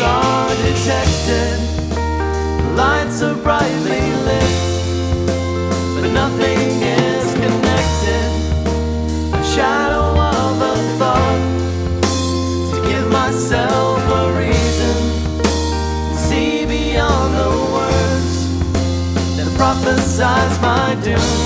are detected. The lights are brightly lit, but nothing is connected. A shadow of a thought to give myself a reason to see beyond the words that prophesize my doom.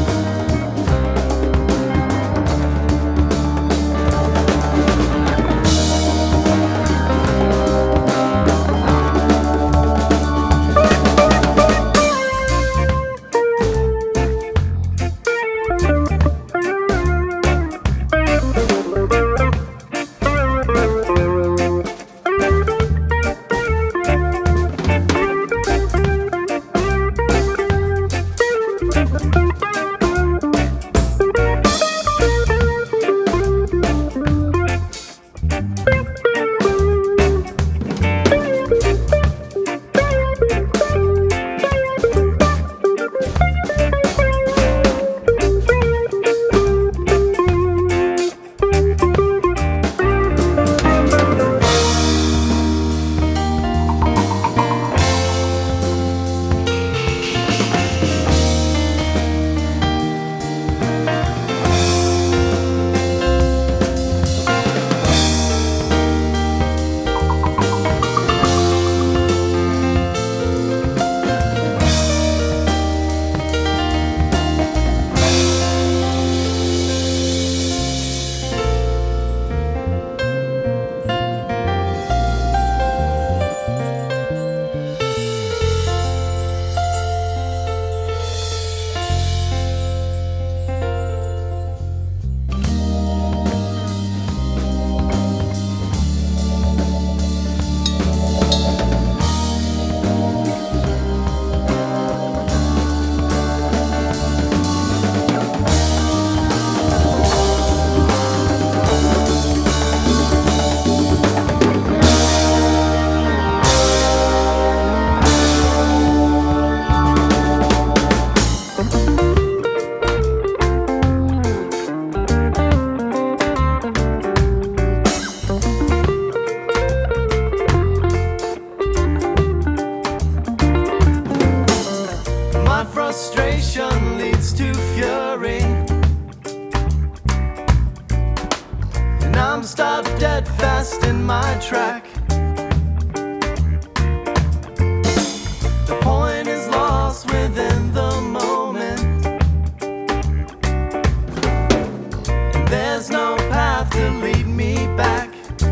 Frustration leads to fury, and I'm stopped dead fast in my track. The point is lost within the moment, and there's no path to lead me back.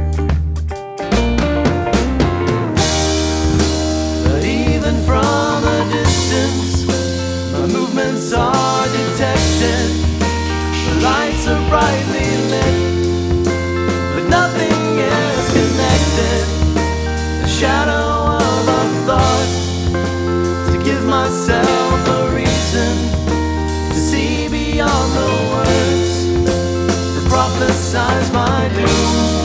But even from a distance, movements are detected. The lights are brightly lit, but nothing is connected. The shadow of a thought to give myself a reason to see beyond the words that prophesize my doom.